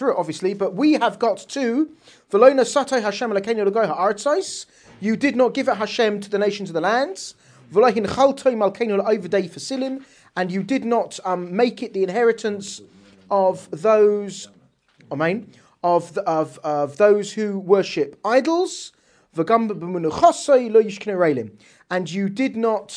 through it, obviously, but we have got to Velona Satay Hashem Elokeinu L'goy Ha'aretzos. You did not give it Hashem to the nations of the lands. V'lohin Chaltoi Malkeinu L'Ovedei Fasilim, and you did not make it the inheritance of those, amen, of those who worship idols. V'gam b'menuchosoi lo yishkinu reilim, and you did not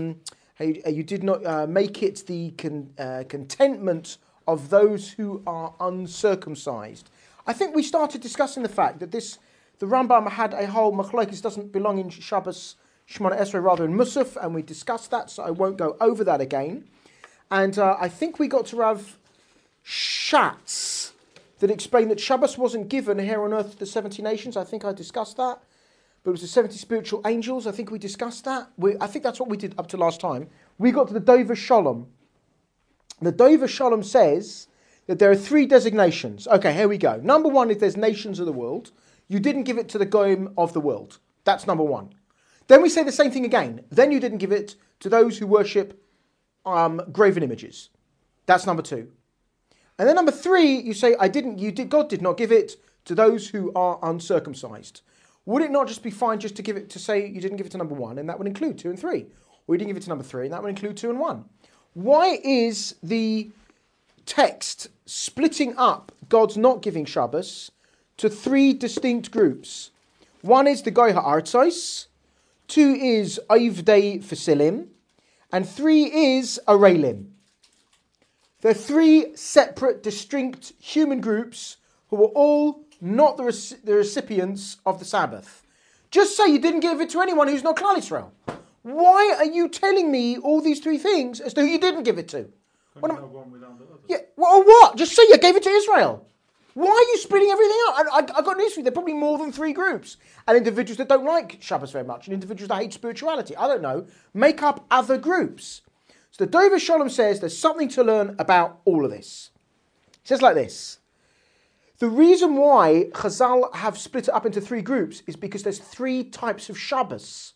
make it the contentment of those who are uncircumcised. I think we started discussing the fact that the Rambam had a whole machlokes doesn't belong in Shabbos Shemona Esrei, rather in Musaf, and we discussed that, so I won't go over that again. And I think we got to Rav Schatz that explained that Shabbos wasn't given here on earth to the 70 nations. I think I discussed that. But it was the 70 spiritual angels. I think we discussed that. I think that's what we did up to last time. We got to the Dover Shalom. The Dover Shalom says that there are 3 designations. Okay, here we go. Number 1 is there's nations of the world. You didn't give it to the Goyim of the world. That's number 1. Then we say the same thing again. Then you didn't give it to those who worship graven images. That's number 2. And then number 3, you say, God did not give it to those who are uncircumcised. Would it not just be fine just to say you didn't give it to number 1, and that would include 2 and 3? Or you didn't give it to number 3, and that would include 2 and 1? Why is the text splitting up God's not giving Shabbos to 3 distinct groups? 1 is the Goy Ha'aretzos, 2 is Ovdei Fasilim, and 3 is Arelim. They're 3 separate, distinct human groups who are all not the recipients of the Sabbath. Just say you didn't give it to anyone who's not Klal Yisrael. Why are you telling me all these 3 things as to who you didn't give it to? One without the other. Yeah, well, what? Just say you gave it to Israel. Why are you splitting everything up? I got news for you. There are probably more than 3 groups. And individuals that don't like Shabbos very much, and individuals that hate spirituality. I don't know. Make up other groups. So the Dover Shalom says there's something to learn about all of this. It says like this. The reason why Chazal have split it up into 3 groups is because there's 3 types of Shabbos.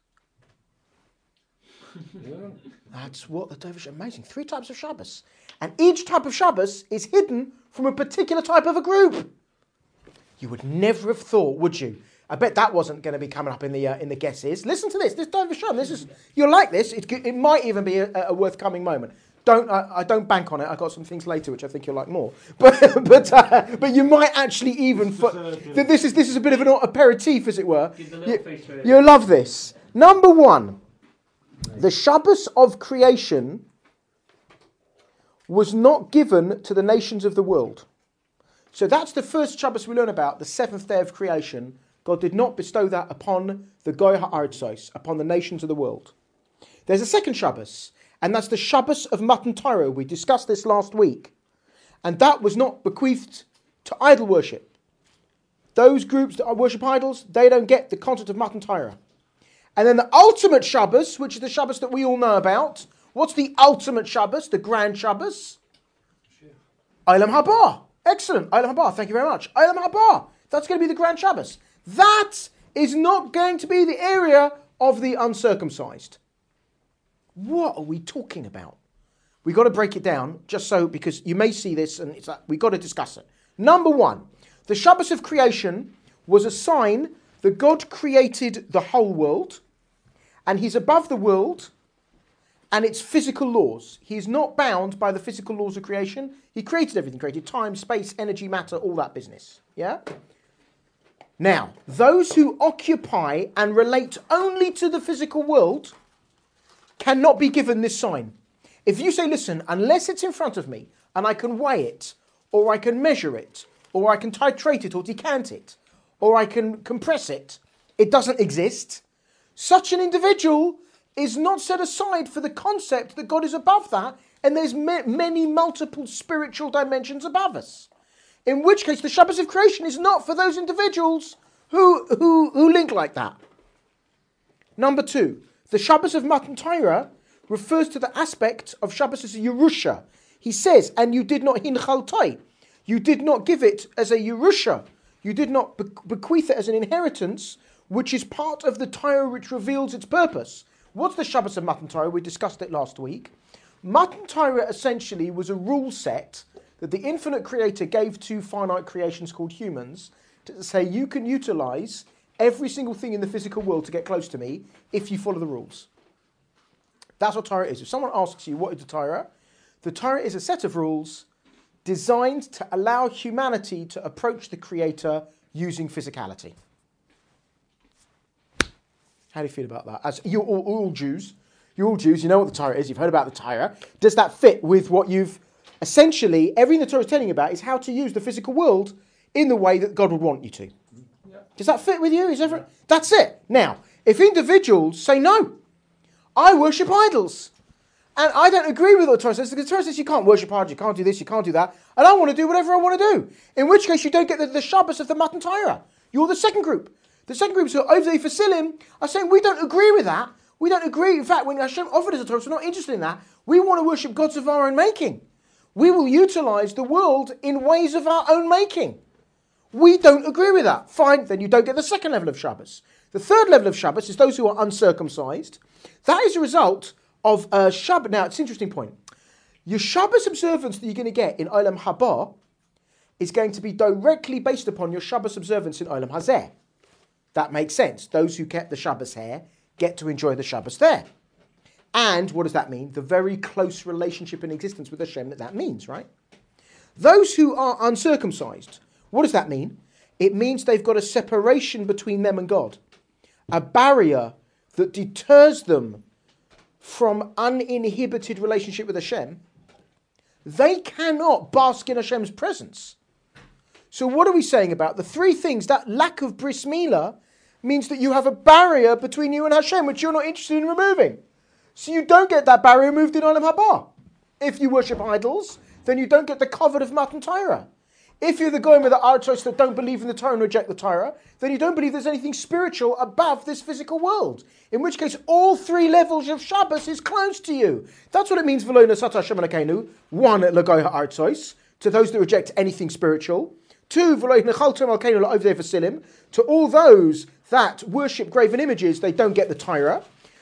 Yeah. That's what the Dover Shalom, amazing. 3 types of Shabbos. And each type of Shabbos is hidden from a particular type of a group. You would never have thought, would you? I bet that wasn't going to be coming up in the guesses. Listen to this. This Dover Shalom. You'll like this. It might even be a worth coming moment. I don't bank on it. I've got some things later which I think you'll like more. But you might actually even... This is a bit of an aperitif, as it were. You'll love this. Number 1, the Shabbos of creation was not given to the nations of the world. So that's the first Shabbos we learn about, the 7th day of creation. God did not bestow that upon the Goy Ha'aretzos, upon the nations of the world. There's a second Shabbos, and that's the Shabbos of Matan Torah. We discussed this last week. And that was not bequeathed to idol worship. Those groups that worship idols, they don't get the content of Matan Torah. And then the ultimate Shabbos, which is the Shabbos that we all know about. What's the ultimate Shabbos, the grand Shabbos? Olam Haba. Excellent. Olam Haba. Thank you very much. Olam Haba. That's going to be the grand Shabbos. That is not going to be the area of the uncircumcised. What are we talking about? We've got to break it down, just so, because you may see this, and it's like, we've got to discuss it. Number 1, the Shabbos of creation was a sign that God created the whole world, and He's above the world and its physical laws. He's not bound by the physical laws of creation. He created everything, created time, space, energy, matter, all that business. Yeah? Now, those who occupy and relate only to the physical world cannot be given this sign. If you say, listen, unless it's in front of me and I can weigh it, or I can measure it, or I can titrate it or decant it, or I can compress it, it doesn't exist. Such an individual is not set aside for the concept that God is above that, and there's many multiple spiritual dimensions above us. In which case, the Shabbos of creation is not for those individuals who link like that. Number 2, the Shabbos of Matan Torah refers to the aspect of Shabbos as a Yerusha. He says, and you did not hinchaltai. You did not give it as a Yerusha. You did not bequeath it as an inheritance, which is part of the Torah which reveals its purpose. What's the Shabbos of Matan Torah? We discussed it last week. Matan Torah essentially was a rule set that the infinite creator gave to finite creations called humans to say you can utilize every single thing in the physical world to get close to me if you follow the rules. That's what Torah is. If someone asks you, what is the Torah is a set of rules designed to allow humanity to approach the creator using physicality. How do you feel about that? As you're all Jews, you know what the Torah is, you've heard about the Torah. Does that fit with what you've, essentially, everything the Torah is telling you about is how to use the physical world in the way that God would want you to. Yeah. Does that fit with you? That's it. Now, if individuals say, no, I worship idols, and I don't agree with what the Torah says, because the Torah says you can't worship idols, you can't do this, you can't do that, and I want to do whatever I want to do. In which case you don't get the Shabbos of the Matan Torah. You're the second group. The second group, so Ovdei Fasilim, are saying we don't agree with that. We don't agree. In fact, when Hashem offered us a Torah, we're not interested in that. We want to worship gods of our own making. We will utilize the world in ways of our own making. We don't agree with that. Fine, then you don't get the second level of Shabbos. The third level of Shabbos is those who are uncircumcised. That is a result of Shabbos. Now, it's an interesting point. Your Shabbos observance that you're going to get in Olam Haba is going to be directly based upon your Shabbos observance in Olam Hazeh. That makes sense. Those who kept the Shabbos here get to enjoy the Shabbos there. And what does that mean? The very close relationship in existence with Hashem that means, right? Those who are uncircumcised, what does that mean? It means they've got a separation between them and God. A barrier that deters them from uninhibited relationship with Hashem. They cannot bask in Hashem's presence. So what are we saying about the three things? That lack of bris milah means that you have a barrier between you and Hashem, which you're not interested in removing. So you don't get that barrier moved in Olam Haba. If you worship idols, then you don't get the covet of Matan Torah. If you're the goyim with the artos that don't believe in the Torah and reject the Torah, then you don't believe there's anything spiritual above this physical world. In which case, all three levels of Shabbos is close to you. That's what it means, v'lo nasata Hashem Elokeinu. One, l'goy ha'artos, to those that reject anything spiritual. Two, v'lo nechaltem Elokeinu la'ovdei fasilim, to all those that worship graven images, they don't get the Torah.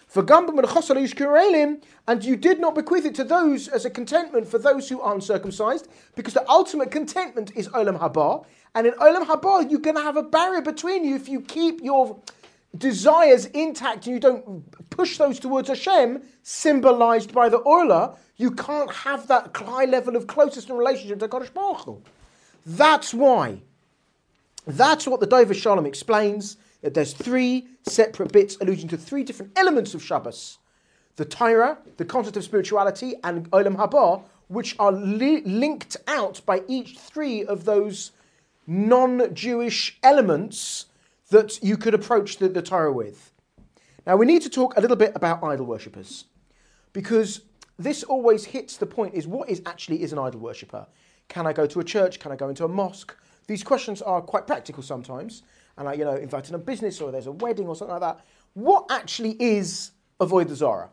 And you did not bequeath it to those as a contentment for those who are uncircumcised, because the ultimate contentment is Olam Haba. And in Olam Haba, you're going to have a barrier between you if you keep your desires intact and you don't push those towards Hashem, symbolized by the Orla. You can't have that high level of closeness and relationship to Kadosh Baruch Hu. That's why. That's what the Dover Shalom explains, that there's three separate bits alluding to three different elements of Shabbos. The Torah, the concept of spirituality, and Olam Haba, which are linked out by each three of those non-Jewish elements that you could approach the Torah with. Now we need to talk a little bit about idol worshippers, because this always hits the point, is what is an idol worshipper? Can I go to a church? Can I go into a mosque? These questions are quite practical sometimes. And I, invited a business or there's a wedding or something like that. What actually is Avodah Zarah?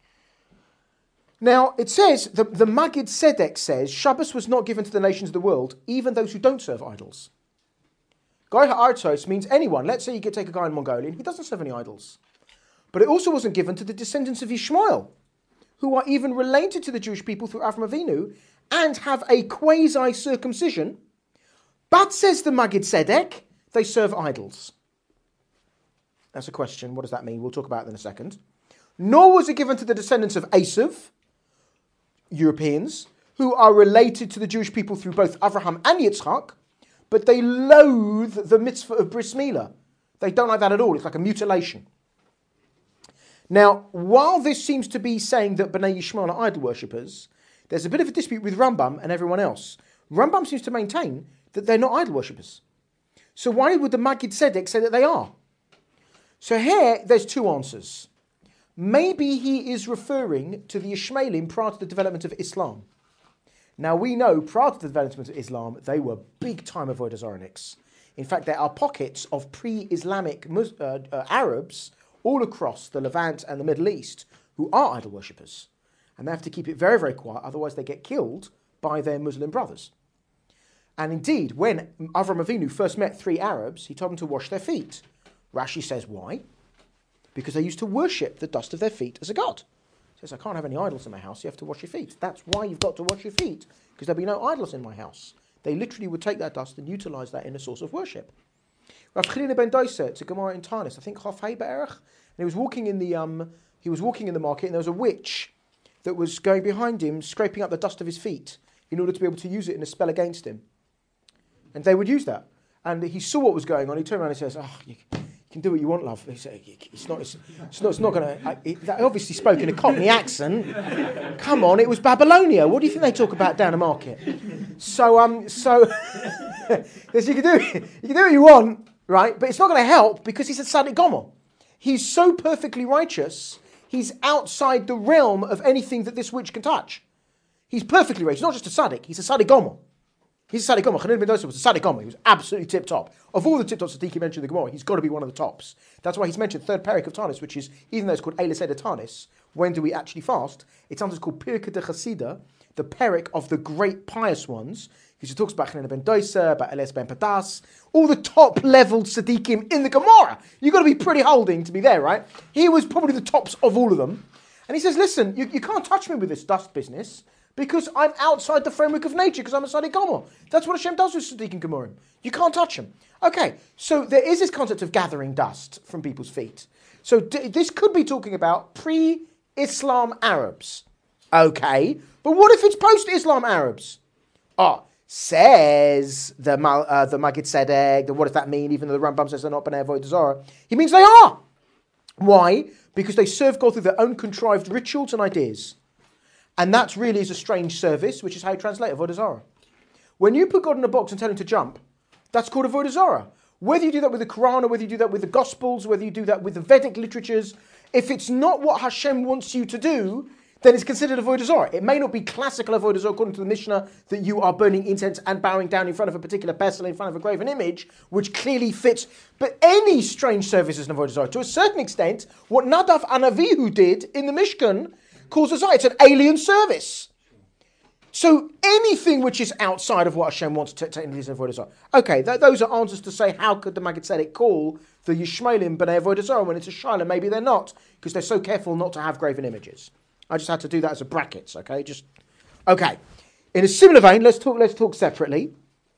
Now, it says, the Magid Tzedek says, Shabbos was not given to the nations of the world, even those who don't serve idols. Goy ha'artos means anyone. Let's say you could take a guy in Mongolia, he doesn't serve any idols. But it also wasn't given to the descendants of Ishmael, who are even related to the Jewish people through Avram Avinu, and have a quasi-circumcision. But, says the Magid Tzedek, they serve idols. That's a question. What does that mean? We'll talk about it in a second. Nor was it given to the descendants of Esav, Europeans, who are related to the Jewish people through both Avraham and Yitzchak, but they loathe the mitzvah of bris milah. They don't like that at all. It's like a mutilation. Now, while this seems to be saying that Bnei Yishmael are idol worshippers, there's a bit of a dispute with Rambam and everyone else. Rambam seems to maintain that they're not idol worshippers. So why would the Magid Tzedek say that they are? So here, there's two answers. Maybe he is referring to the Ishmaelim prior to the development of Islam. Now we know, prior to the development of Islam, they were big-time Avodah Zarahniks. In fact, there are pockets of pre-Islamic Arabs all across the Levant and the Middle East who are idol worshippers. And they have to keep it very, very quiet, otherwise they get killed by their Muslim brothers. And indeed, when Avram Avinu first met three Arabs, he told them to wash their feet. Rashi says, why? Because they used to worship the dust of their feet as a god. He says, I can't have any idols in my house. You have to wash your feet. That's why you've got to wash your feet, because there'll be no idols in my house. They literally would take that dust and utilize that in a source of worship. Rav Chanina ben Dosa, it's a Gemara in Tanis, I think Chaf Hei Be'erach, and he was walking in the market, and there was a witch that was going behind him, scraping up the dust of his feet in order to be able to use it in a spell against him. And they would use that. And he saw what was going on. He turned around and says, you can do what you want, love. He said, it's not going to... That obviously spoke in a Cockney accent. Come on, it was Babylonia. What do you think they talk about down the market? So you can do what you want, right? But it's not going to help because he's a Tzaddik Gomer. He's so perfectly righteous, he's outside the realm of anything that this witch can touch. He's perfectly righteous. He's not just a Tzaddik, he's a Tzaddik Gomer. He's a Tzaddik Gomer. Chanina ben Dosa was a Tzaddik Gomer. He was absolutely tip-top. Of all the tip-tops that Tzaddik mentioned in the Gemara, he's got to be one of the tops. That's why he's mentioned third parak of Tanis, which is, even though it's called Eilis Eder Tanis, when do we actually fast? It's sometimes called Pirkei de Chasida, the parak of the great pious ones, because he talks about Chanina ben Dosa, about Elias ben Padas, all the top-level Tzaddikim in the Gemara. You've got to be pretty holding to be there, right? He was probably the tops of all of them. And he says, listen, you can't touch me with this dust business, because I'm outside the framework of nature, because I'm a Tzaddik Gomer. That's what Hashem does with Tzaddikim Gemurim. You can't touch them. Okay, so there is this concept of gathering dust from people's feet. So this could be talking about pre-Islam Arabs. Okay, but what if it's post-Islam Arabs? Says the Maggid Tzedek, what does that mean? Even though the Rambam says they're not Bnei Avodah Zarah. He means they are. Why? Because they serve God through their own contrived rituals and ideas. And that really is a strange service, which is how you translate Avodah Zarah. When you put God in a box and tell him to jump, that's called Avodah Zarah. Whether you do that with the Quran or whether you do that with the Gospels, whether you do that with the Vedic literatures, if it's not what Hashem wants you to do, then it's considered Avodah Zarah. It may not be classical Avodah Zarah according to the Mishnah that you are burning incense and bowing down in front of a particular pestle, in front of a graven image, which clearly fits. But any strange service is an Avodah Zarah. To a certain extent, what Nadav and Avihu did in the Mishkan calls us out. It's an alien service. So anything which is outside of what Hashem wants to technically is Avodah Zarah. Okay, those are answers to say how could the Maggid Tzedek call the Yishmaelim B'nai Avodah Zarah when it's a Shiloh? Maybe they're not, because they're so careful not to have graven images. I just had to do that as a brackets, okay? Okay. In a similar vein, let's talk separately.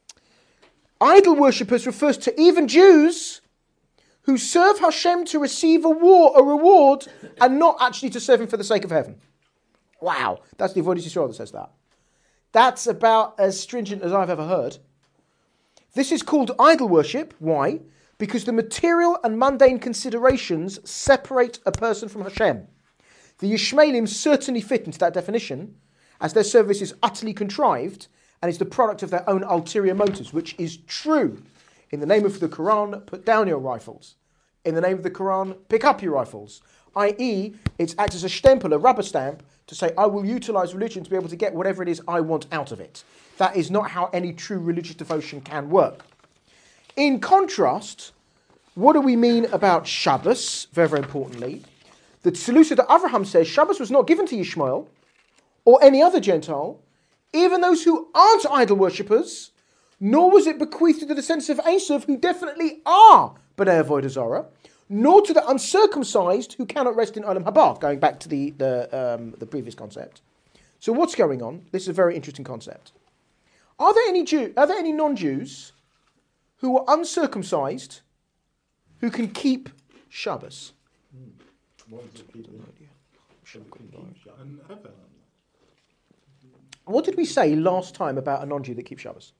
Idol worshippers refers to even Jews who serve Hashem to receive a reward, and not actually to serve him for the sake of heaven. Wow, that's the Avodah Yisrael that says that. That's about as stringent as I've ever heard. This is called idol worship. Why? Because the material and mundane considerations separate a person from Hashem. The Yishmaelim certainly fit into that definition, as their service is utterly contrived and is the product of their own ulterior motives, which is true. In the name of the Quran, put down your rifles. In the name of the Quran, pick up your rifles. I.e., it acts as a stempel, a rubber stamp, to say, I will utilize religion to be able to get whatever it is I want out of it. That is not how any true religious devotion can work. In contrast, what do we mean about Shabbos, very, very importantly? The Tzilusa de Avraham says Shabbos was not given to Yishmael or any other Gentile, even those who aren't idol worshippers, nor was it bequeathed to the descendants of Esav, who definitely are B'nai Avodah Zarah, nor to the uncircumcised who cannot rest in Olam Haba, going back to the previous concept. So what's going on? This is a very interesting concept. Are there any non-Jews who are uncircumcised who can keep Shabbos? What did we say last time about a non-Jew that keeps Shabbos?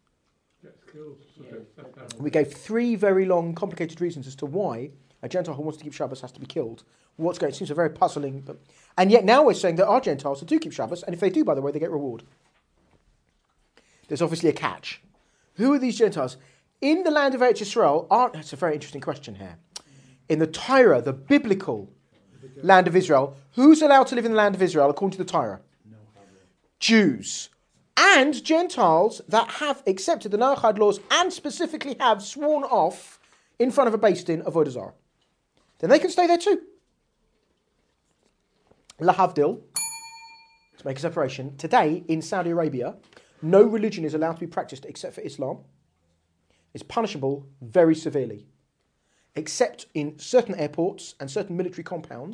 We gave 3 very long, complicated reasons as to why a Gentile who wants to keep Shabbos has to be killed. It seems a very puzzling, and yet now we're saying there are Gentiles that do keep Shabbos, and if they do, by the way, they get reward. There's obviously a catch. Who are these Gentiles? In the land of Eretz Yisrael, that's a very interesting question here. In the Torah, the biblical land of Israel, who's allowed to live in the land of Israel according to the Torah? Jews. And Gentiles that have accepted the Noachad laws and specifically have sworn off in front of a Beis Din of Avodah Zarah. Then they can stay there too. Lahavdil, to make a separation, today in Saudi Arabia, no religion is allowed to be practiced except for Islam. It's punishable very severely. Except in certain airports and certain military compounds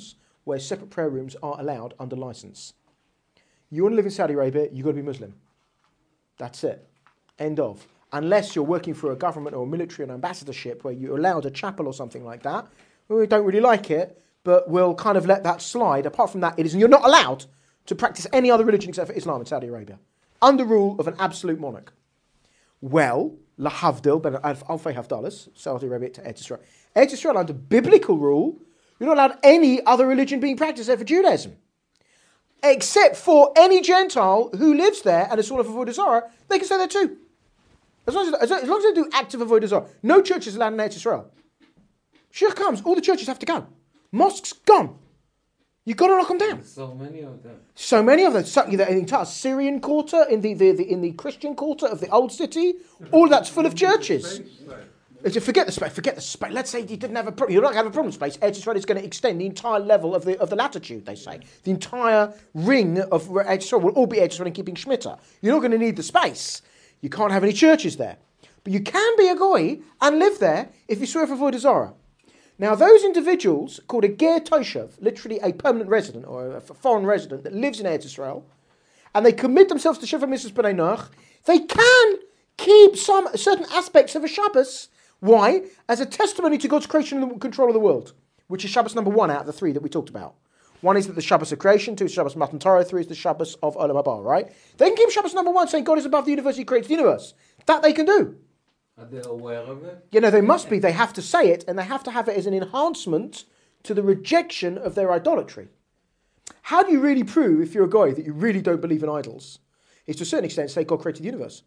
where separate prayer rooms are allowed under license. You want to live in Saudi Arabia, you've got to be Muslim. That's it. End of. Unless you're working for a government or a military or an ambassadorship where you're allowed a chapel or something like that. We don't really like it, but we'll kind of let that slide. Apart from that, you're not allowed to practice any other religion except for Islam in Saudi Arabia, under rule of an absolute monarch. Well, lahavdil, ben alfei havdalas, Saudi Arabia to Eretz Israel. Eretz Israel, under biblical rule, you're not allowed any other religion being practiced there for Judaism. Except for any Gentile who lives there and is sort of avodah zarah, they can stay there too. As long as they do active avodah zarah. No church is allowed in Eretz Israel. Shir comes, all the churches have to go. Mosques gone. You've got to knock them down. So many of them. So many of them. So, the entire Syrian quarter, in the Christian quarter of the old city, all that's full of churches. Forget the space. Let's say you didn't have a problem. You're not going to have a problem with space. Eretz Israel is going to extend the entire level of the latitude, they say. The entire ring of Eretz Israel will all be Eretz Israel and keeping Shemitah. You're not going to need the space. You can't have any churches there. But you can be a goy and live there if you swear for avodah zarah. Now, those individuals, called a ger toshav, literally a permanent resident or a foreign resident that lives in Eretz Israel, and they commit themselves to Shiva Mitzvahs B'nai Noach, they can keep some certain aspects of a Shabbos. Why? As a testimony to God's creation and control of the world, which is Shabbos number 1 out of the 3 that we talked about. 1 is that the Shabbos of creation, 2 is Shabbos Matan Torah, 3 is the Shabbos of Olam Haba, right? They can keep Shabbos number 1 saying God is above the universe, He creates the universe. That they can do. Are they aware of it? They must be. They have to say it, and they have to have it as an enhancement to the rejection of their idolatry. How do you really prove, if you're a guy, that you really don't believe in idols? Is to a certain extent say God created the universe.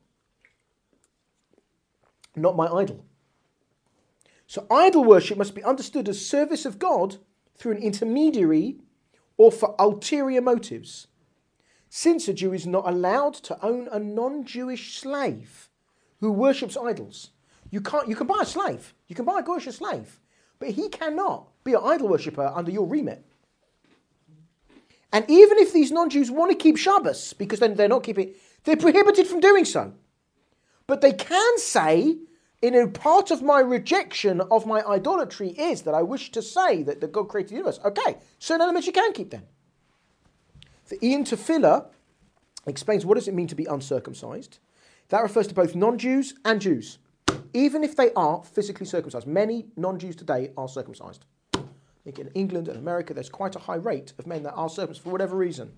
Not my idol. So idol worship must be understood as service of God through an intermediary or for ulterior motives. Since a Jew is not allowed to own a non-Jewish slave who worships idols, you can buy a slave, you can buy a Goyish slave, but he cannot be an idol worshipper under your remit. And even if these non-Jews want to keep Shabbos, because then they're not keeping, they're prohibited from doing so. But they can say, in a part of my rejection of my idolatry is that I wish to say that God created the universe. Okay, certain elements you can keep then. The Ian Tefillah explains what does it mean to be uncircumcised. That refers to both non-Jews and Jews, even if they are physically circumcised. Many non-Jews today are circumcised. I think in England and America there's quite a high rate of men that are circumcised for whatever reason.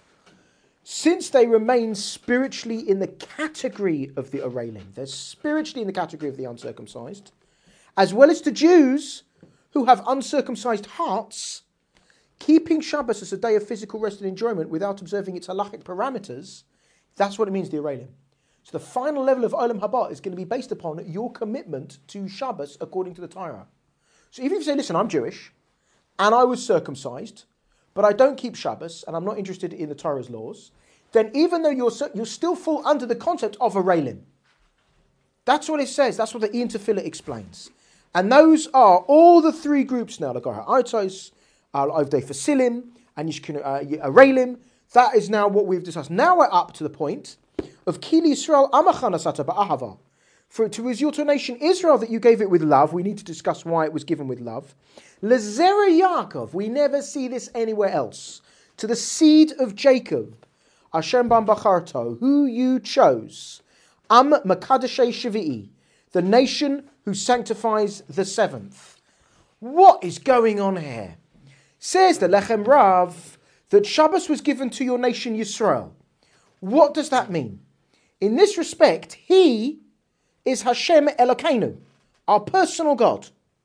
Since they remain spiritually in the category of the Aralim, they're spiritually in the category of the uncircumcised, as well as to Jews who have uncircumcised hearts, keeping Shabbos as a day of physical rest and enjoyment without observing its halachic parameters, that's what it means, the Aralim. So the final level of Olam Haba is going to be based upon your commitment to Shabbos according to the Torah. So even if you say, listen, I'm Jewish, and I was circumcised, but I don't keep Shabbos, and I'm not interested in the Torah's laws, then even though you'll still fall under the concept of a Railim. That's what it says. That's what the Ian Tefillah explains. And those are all the 3 groups now. The Goyah Aitos, Al-Ovdei Fasilim, and a Railim. That is now what we've discussed. Now we're up to the point of Kili Yisrael Amachan Asata Ba'ahava. For it was your nation Israel that you gave it with love. We need to discuss why it was given with love. Lezera Yaakov. We never see this anywhere else. To the seed of Jacob. Hashem Bam Bacharto, who you chose. Am Makadashei Shavi'i, the nation who sanctifies the 7th. What is going on here? Says the Lechem Rav that Shabbos was given to your nation Yisrael. What does that mean? In this respect, He is Hashem Elokeinu, our personal God.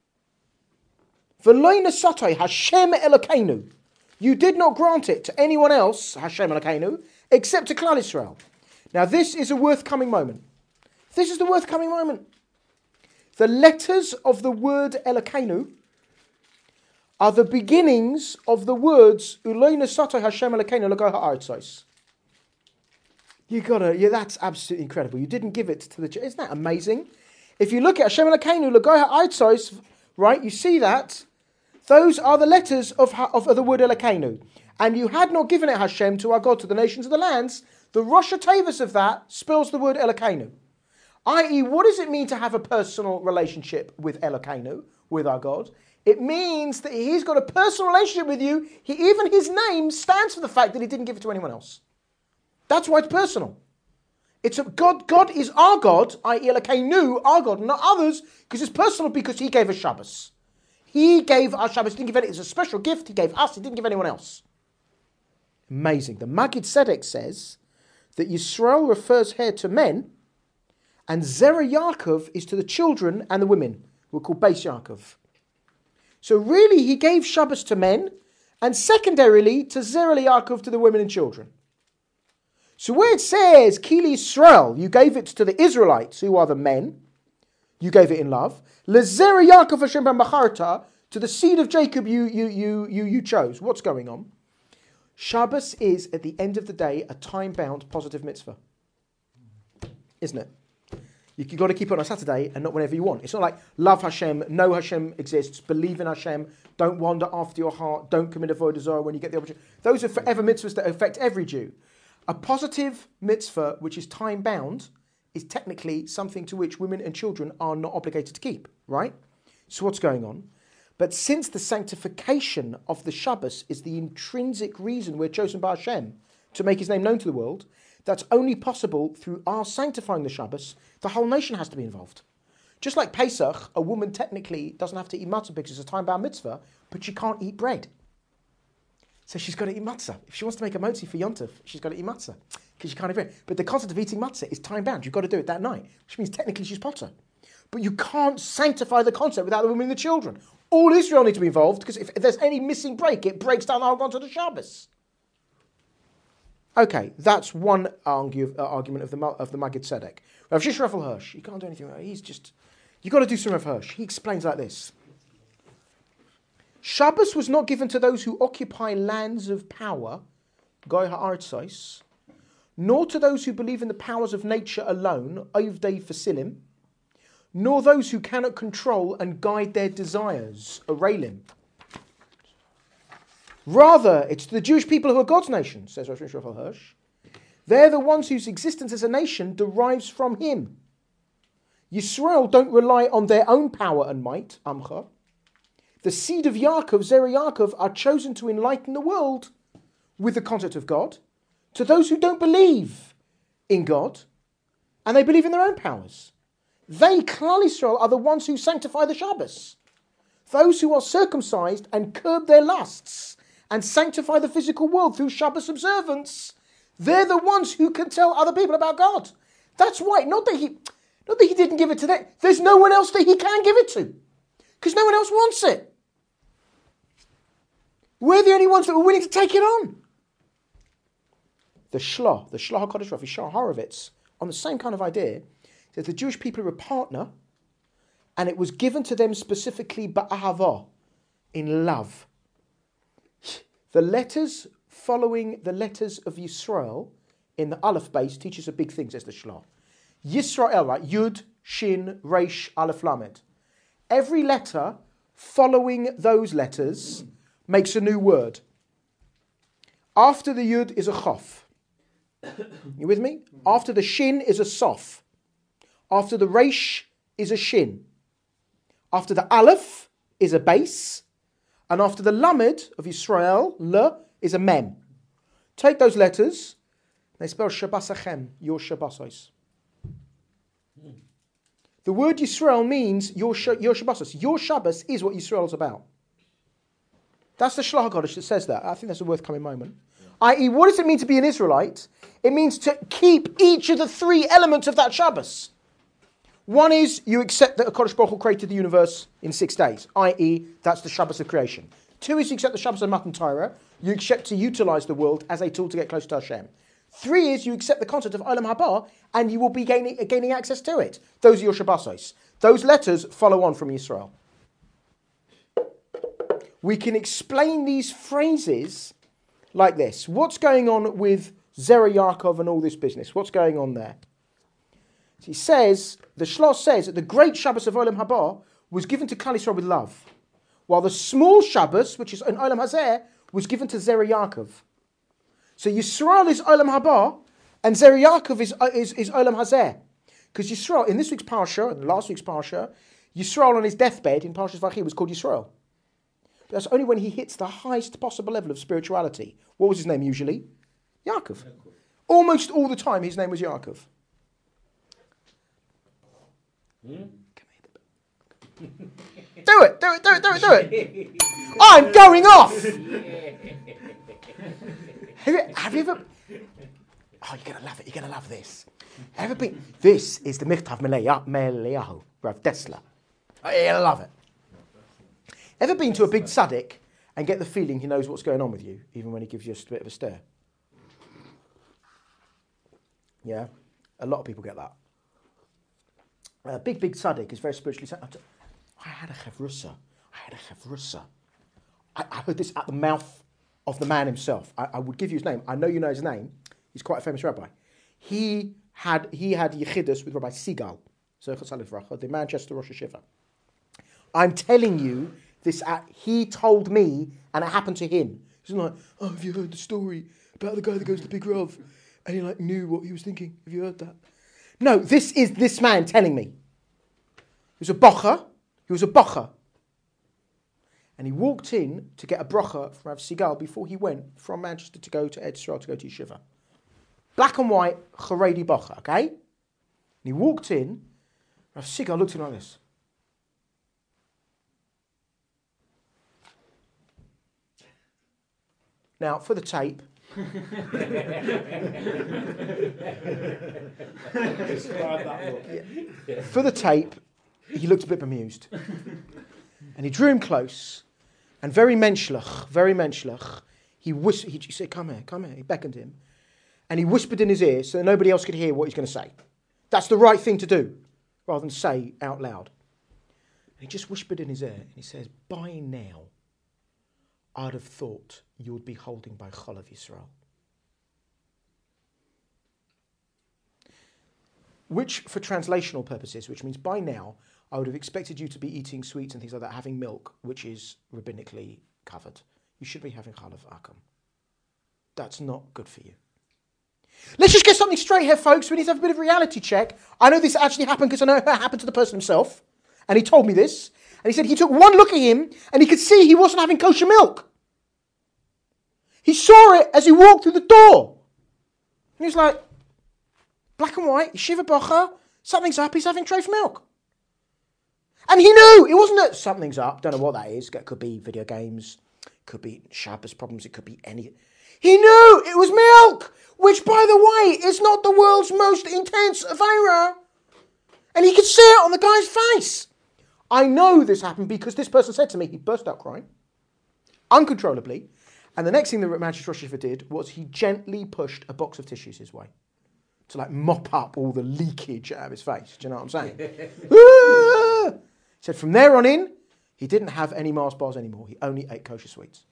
V'loi nesatoi Hashem Elokeinu. You did not grant it to anyone else, Hashem Elokeinu, except to Klal Yisrael. Now this is a worth coming moment. This is the worth coming moment. The letters of the word Elokeinu are the beginnings of the words Uloi nesatoi Hashem Elokeinu l'go ha'aretzos. That's absolutely incredible. You didn't give it to the church. Isn't that amazing? If you look at Hashem Elokeinu l'go ha'aretzos, right, you see that. Those are the letters of the word Elokeinu. And you had not given it, Hashem, to our God, to the nations of the lands. The Rosh Hashanah of that spells the word Elokeinu. I.e., what does it mean to have a personal relationship with Elokeinu? with our God. It means that he's got a personal relationship with you. Even his name stands for the fact that he didn't give it to anyone else. That's why it's personal. It's a God. God is our God, i.e. Elokeinu, our God, not others, because it's personal because he gave us Shabbos. He gave us Shabbos. He didn't give it. It's a special gift. He gave us. He didn't give anyone else. Amazing. The Maggid Tzedek says that Yisrael refers here to men, and Zerah Yaakov is to the children and the women, who are called Beis Yaakov. So really, he gave Shabbos to men, and secondarily to Zerah Yaakov to the women and children. So where it says, Kili Yisrael, you gave it to the Israelites, who are the men, you gave it in love. Lezerah Yaakov Hashem ben Bacharta, to the seed of Jacob you chose. What's going on? Shabbos is, at the end of the day, a time-bound positive mitzvah. Isn't it? You've got to keep it on a Saturday and not whenever you want. It's not like love Hashem, know Hashem exists, believe in Hashem, don't wander after your heart, don't commit avodah zarah when you get the opportunity. Those are forever mitzvahs that affect every Jew. A positive mitzvah, which is time-bound, is technically something to which women and children are not obligated to keep, right? So what's going on? But since the sanctification of the Shabbos is the intrinsic reason we're chosen by Hashem to make his name known to the world, that's only possible through our sanctifying the Shabbos. The whole nation has to be involved. Just like Pesach, a woman technically doesn't have to eat matzah because it's a time-bound mitzvah, but she can't eat bread. So she's got to eat matzah. If she wants to make a motzi for Yom Tov, she's got to eat matzah because she can't eat bread. But the concept of eating matzah is time-bound. You've got to do it that night, which means technically she's potter. But you can't sanctify the concept without the women and the children. All Israel need to be involved because if there's any missing break, it breaks down the whole concept of Shabbos. Okay, that's one argument of the Maggid Tzedek. Rav Shishra Raphael Hirsch, you can't do anything with it. You've got to do some Rav Hirsch. He explains like this. Shabbos was not given to those who occupy lands of power, Goy Ha'artzos, nor to those who believe in the powers of nature alone, Ovdei Fasilim, nor those who cannot control and guide their desires, Orelim. Rather, it's to the Jewish people who are God's nation, says Rav Shimshon Raphael Hirsch. They're the ones whose existence as a nation derives from him. Yisrael don't rely on their own power and might, Amcha. The seed of Yaakov, Zerah Yaakov, are chosen to enlighten the world with the concept of God to those who don't believe in God and they believe in their own powers. They, Klal Yisrael, are the ones who sanctify the Shabbos. Those who are circumcised and curb their lusts and sanctify the physical world through Shabbos observance, they're the ones who can tell other people about God. That's why, not that he didn't give it to them. There's no one else that he can give it to because no one else wants it. We're the only ones that were willing to take it on. The Shloh HaKodesh Rav Yishar Horovitz, on the same kind of idea, says the Jewish people are a partner and it was given to them specifically ba'ahava, in love. The letters following the letters of Yisrael in the Aleph base teach us a big thing, says the Shloh. Yisrael, right? Yud, Shin, Reish, Aleph, Lamed. Every letter following those letters makes a new word. After the Yud is a Chof. You with me? After the Shin is a Sof. After the Reish is a Shin. After the Aleph is a base. And after the Lamed of Yisrael, Le, is a Mem. Take those letters, they spell Shabbasachem, your Shabbosos. The word Yisrael means your Shabbosos. Your Shabbos is what Yisrael is about. That's the Shloh HaKodesh that says that. I think that's a worth coming moment. I.e., what does it mean to be an Israelite? It means to keep each of the three elements of that Shabbos. One is you accept that HaKadosh Baruch Hu created the universe in 6 days, i.e., that's the Shabbos of creation. 2 is you accept the Shabbos of Matan Torah. You accept to utilize the world as a tool to get close to Hashem. 3 is you accept the concept of Olam Haba and you will be gaining access to it. Those are your Shabbosos. Those letters follow on from Yisrael. We can explain these phrases like this. What's going on with Zerah Yaakov and all this business? What's going on there? So he says, the Shlosh says that the great Shabbos of Olam Haba was given to Klal Yisrael with love, while the small Shabbos, which is an Olam Hazeh, was given to Zerah Yaakov. So Yisrael is Olam Haba, and Zerah Yaakov is Olam Hazeh. Because Yisrael, in this week's Parsha, and last week's Parsha, Yisrael on his deathbed in Parshas Vachi was called Yisrael. But that's only when he hits the highest possible level of spirituality. What was his name usually? Yaakov. Almost all the time his name was Yaakov. Do it. I'm going off. Have you ever... Oh, you're going to love it. You're going to love this. Ever been... This is the Michtav Meleyahu, Rav Dessler. Oh, you're going to love it. Ever been to a big tzaddik and get the feeling he knows what's going on with you, even when he gives you a bit of a stare? Yeah? A lot of people get that. A big tzaddik is very spiritually sound. I had a chavrusa. I heard this at the mouth of the man himself. I would give you his name. I know you know his name. He's quite a famous rabbi. He had Yechidus with Rabbi Segal, the Manchester Rosh Hashiva. I'm telling you, this. He told me, and it happened to him. He's like, oh, have you heard the story about the guy that goes to Big Rav? And he knew what he was thinking. Have you heard that? No, this is this man telling me. He was a bocher. And he walked in to get a bracha from Rav Segal before he went from Manchester to go to Eretz Yisrael to go to Yeshiva. Black and white, Haredi bocher, okay? And he walked in, Rav Segal looked at him like this. Now, for the tape... For the tape, he looked a bit bemused. And he drew him close, and very menschlich, he said, come here, he beckoned him. And he whispered in his ear so that nobody else could hear what he's going to say. That's the right thing to do, rather than say out loud. And he just whispered in his ear, and he says, by now, I'd have thought you would be holding by Cholav Yisrael. Which, for translational purposes, which means by now, I would have expected you to be eating sweets and things like that, having milk, which is rabbinically covered. You should be having Chalav Akam. That's not good for you. Let's just get something straight here, folks. We need to have a bit of a reality check. I know this actually happened because I know it happened to the person himself. And he told me this. And he said he took one look at him and he could see he wasn't having kosher milk. He saw it as he walked through the door. And he was like, black and white, Yeshiva Bocha, something's up, he's having treif milk. And he knew, it wasn't that something's up, don't know what that is, it could be video games, could be Shabbos problems, it could be anything. He knew it was milk, which, by the way, is not the world's most intense Avera. And he could see it on the guy's face. I know this happened because this person said to me, he burst out crying, uncontrollably, and the next thing that Manchester Rosh Hashiva did was he gently pushed a box of tissues his way to mop up all the leakage out of his face. Do you know what I'm saying? He said from there on in, he didn't have any Mars bars anymore. He only ate kosher sweets.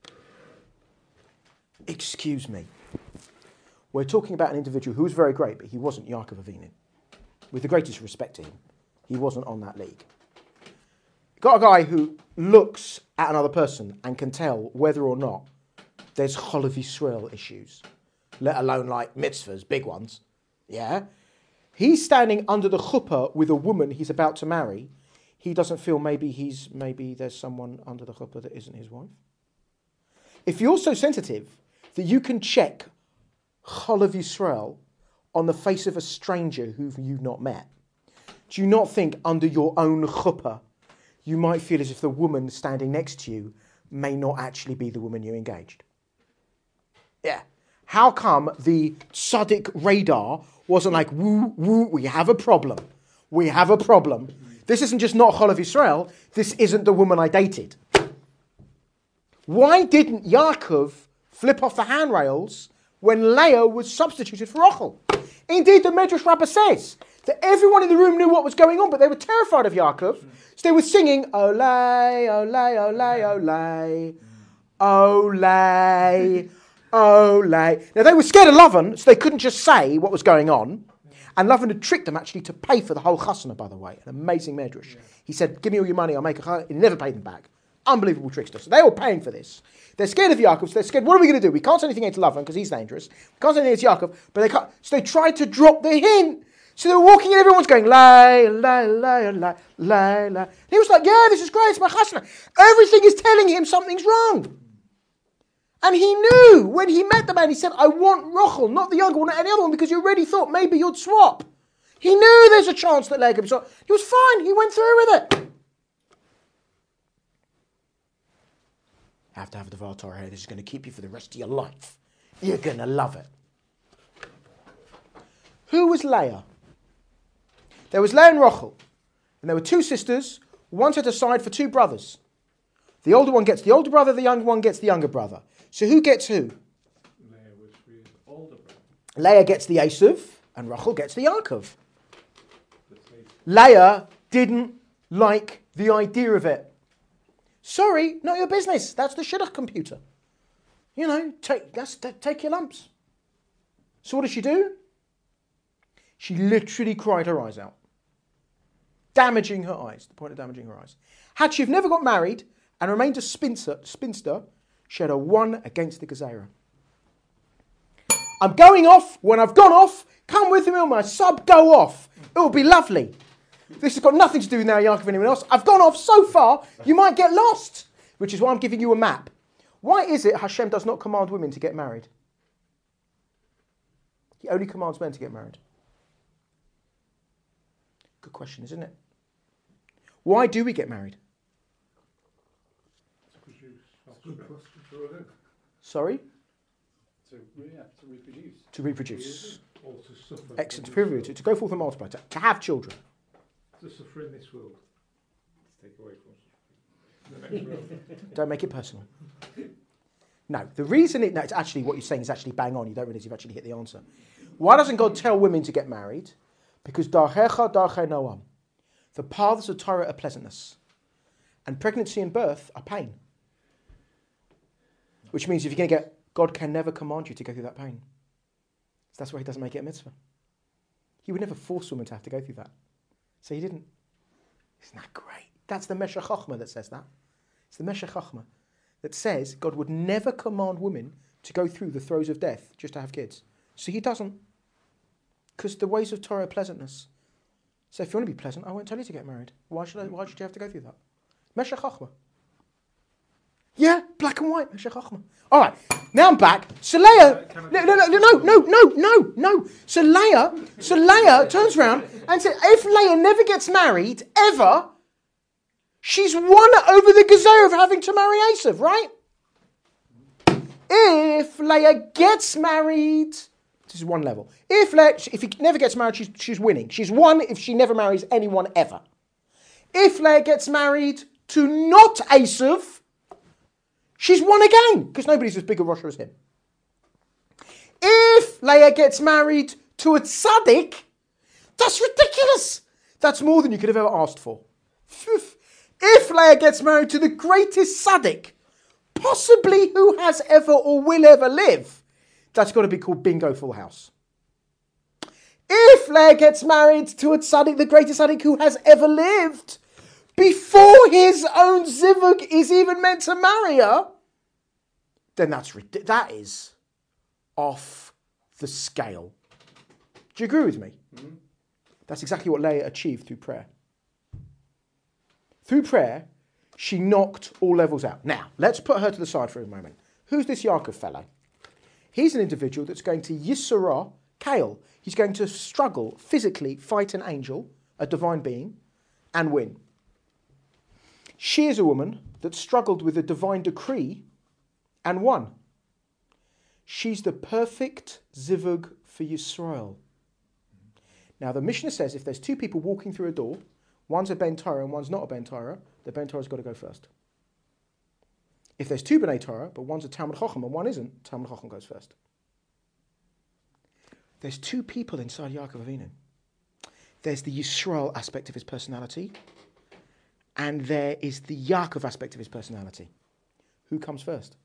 Excuse me. We're talking about an individual who was very great, but he wasn't Yaakov Avinu. With the greatest respect to him, he wasn't on that league. Got a guy who looks at another person and can tell whether or not there's Cholav Yisrael issues, let alone mitzvahs, big ones. Yeah? He's standing under the chuppah with a woman he's about to marry. He doesn't feel maybe there's someone under the chuppah that isn't his wife. If you're so sensitive that you can check Cholav Yisrael on the face of a stranger who you've not met, do you not think under your own chuppah you might feel as if the woman standing next to you may not actually be the woman you engaged? Yeah. How come the tzaddik radar wasn't like, woo, woo, we have a problem. We have a problem. This isn't just not Cholav Yisrael. This isn't the woman I dated. Why didn't Yaakov flip off the handrails when Leah was substituted for Rachel? Indeed, the Medrash Rabbah says that everyone in the room knew what was going on, but they were terrified of Yaakov, so they were singing, Olay, Olay, Olay, Olay, Olay, Olay. Now, they were scared of Lavan, so they couldn't just say what was going on, and Lavan had tricked them actually to pay for the whole chasana, by the way, an amazing Medrash. He said, give me all your money, I'll make a chasana. He never paid them back. Unbelievable trickster. So they were paying for this. They're scared of Yaakov, so they're scared, what are we going to do? We can't say anything against Lavan because he's dangerous. We can't say anything against Yaakov, but they can't. So they tried to drop the hint So they were walking and everyone's going, la, la, la, la, la, la. And he was like, yeah, this is great, it's my chasna. Everything is telling him something's wrong. And he knew when he met the man, he said, I want Rachel, not the younger one, not any other one, because you already thought maybe you'd swap. He knew there's a chance that Leah could be swapped. He was fine, he went through with it. Have to have the Dvar Torah here. This is going to keep you for the rest of your life. You're going to love it. Who was Leah? There was Leah and Rachel. And there were two sisters, one set aside for two brothers. The older one gets the older brother, the younger one gets the younger brother. So who gets who? Leah was for his older brother. Leah gets the Esav, and Rachel gets the Yaakov. But they- Leah didn't like the idea of it. Sorry, not your business. That's the shidduch computer. You know, take your lumps. So what does she do? She literally cried her eyes out. Damaging her eyes, the point of damaging her eyes. Had she never got married and remained a spinster, she had a one against the Gezerah. I'm going off. When I've gone off, come with me on my sub, go off. It will be lovely. This has got nothing to do with now Yaakov and anyone else. I've gone off so far, you might get lost. Which is why I'm giving you a map. Why is it Hashem does not command women to get married? He only commands men to get married. Good question, isn't it? Why do we get married? to produce offspring. Sorry? To reproduce. To reproduce. Or to suffer. Excellent. To go forth and multiply. To have children. To suffer in this world. To take away from The next world. Don't make it personal. No, the reason it's actually what you're saying is actually bang on. You don't realise you've actually hit the answer. Why doesn't God tell women to get married? Because darchecha darchei noam. The paths of Torah are pleasantness. And pregnancy and birth are pain. Which means if you're going to God can never command you to go through that pain. So that's why he doesn't make it a mitzvah. He would never force women to have to go through that. So he didn't. Isn't that great? That's the Meshech Chochmah that says that. It's the Meshech Chochmah that says God would never command women to go through the throes of death just to have kids. So he doesn't. Because the ways of Torah are pleasantness. So if you want to be pleasant, I won't tell you to get married. Why should you have to go through that? Meshech Chochmah. Yeah, black and white, Meshech Chochmah. All right, now I'm back. So Leah, no. So Leah turns around and says, if Leah never gets married, ever, she's won over the Gezerah of having to marry Esav, right? If Leah gets married, this is one level. If he never gets married, she's winning. She's won if she never marries anyone ever. If Leah gets married to not Esav, she's won again, because nobody's as big a Rosh as him. If Leah gets married to a tzaddik, that's ridiculous. That's more than you could have ever asked for. If Leah gets married to the greatest tzaddik, possibly who has ever or will ever live, that's got to be called bingo full house. If Leah gets married to a tzaddik, the greatest tzaddik who has ever lived, before his own zivug is even meant to marry her, then that is off the scale. Do you agree with me? Mm-hmm. That's exactly what Leah achieved through prayer. Through prayer, she knocked all levels out. Now, let's put her to the side for a moment. Who's this Yaakov fellow? He's an individual that's going to Yisra Kale. He's going to struggle, physically fight an angel, a divine being, and win. She is a woman that struggled with a divine decree and won. She's the perfect zivug for Yisrael. Now the Mishnah says if there's two people walking through a door, one's a Ben Torah and one's not a Ben Torah, the Ben Torah's got to go first. If there's two B'nai Torah, but one's a Talmud Chacham and one isn't, Talmud Chacham goes first. There's two people inside Yaakov Avinu. There's the Yisrael aspect of his personality, and there is the Yaakov aspect of his personality. Who comes first?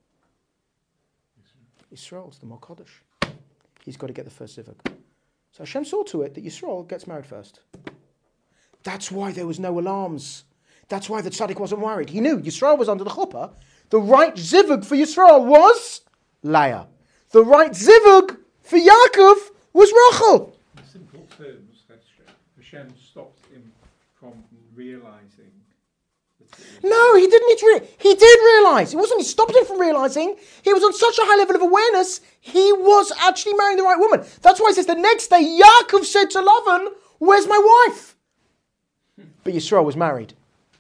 Yisrael's the Malkodesh. He's got to get the first zivug. So Hashem saw to it that Yisrael gets married first. That's why there was no alarms. That's why the tzaddik wasn't worried. He knew Yisrael was under the chuppah. The right zivug for Yisrael was Leah. The right zivug for Yaakov was Rachel. In simple terms, Hashem stopped him from realising that it was No, he didn't. He did realise. It wasn't he stopped him from realising. He was on such a high level of awareness, he was actually marrying the right woman. That's why it says the next day, Yaakov said to Lavan, "Where's my wife?" But Yisrael was married.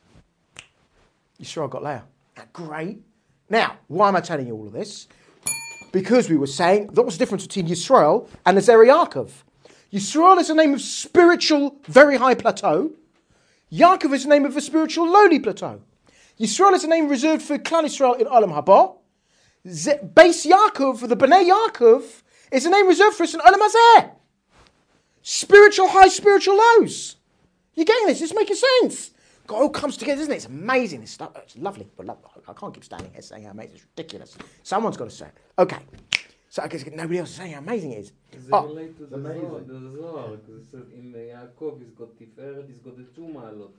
Yisrael got Leah. Great. Now, why am I telling you all of this? Because we were saying, that was the difference between Yisrael and Nazir Yaakov. Yisrael is the name of spiritual, very high plateau. Yaakov is the name of a spiritual, lowly plateau. Yisrael is a name reserved for Klal Yisrael in Olam Haba. Base Yaakov, the Bnei Yaakov, is a name reserved for us in Olam Hazeh. Spiritual highs, spiritual lows. You're getting this? It's making sense. God, it all comes together, isn't it? It's amazing. This stuff. It's lovely. But I can't keep standing here saying how amazing. It's ridiculous. Someone's got to say it. Okay. So I guess nobody else is saying how amazing it is. Is it Oh, related to the amazing. Zohar? Because it says in Yaakov he's got Tiferet, he's got the two ma'alot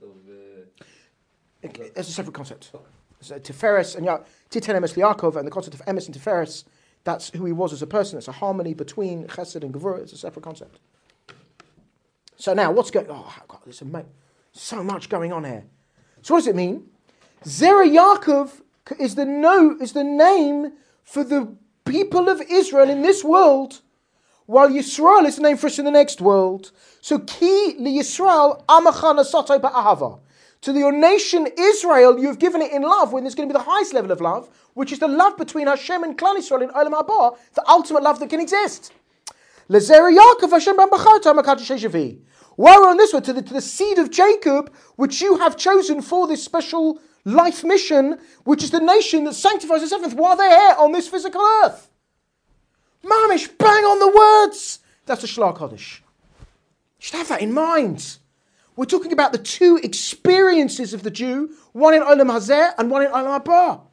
of... It's a separate concept. So Tiferes and Titan Emes Yaakov, and the concept of Emes and Tiferes, that's who he was as a person. It's a harmony between Chesed and Gevurah. It's a separate concept. So now, what's going on? Oh, God, there's so much going on here. So what does it mean? Zerah Yaakov is the name for the people of Israel in this world, while Yisrael is the name for us in the next world. So Ki li Yisrael amacha nasato ba'ahava. To your nation Israel, you have given it in love, when there's going to be the highest level of love, which is the love between Hashem and Klal Yisrael in Olam Haba, the ultimate love that can exist. Lezerah Yaakov Hashem ben b'charta makadosh shavi. While we're on this one, to the seed of Jacob, which you have chosen for this special life mission, which is the nation that sanctifies the seventh while they're here on this physical earth. Mamish, bang on the words. That's a Shlah Kodesh. You should have that in mind. We're talking about the two experiences of the Jew, one in Olam Hazeh and one in Olam Haba.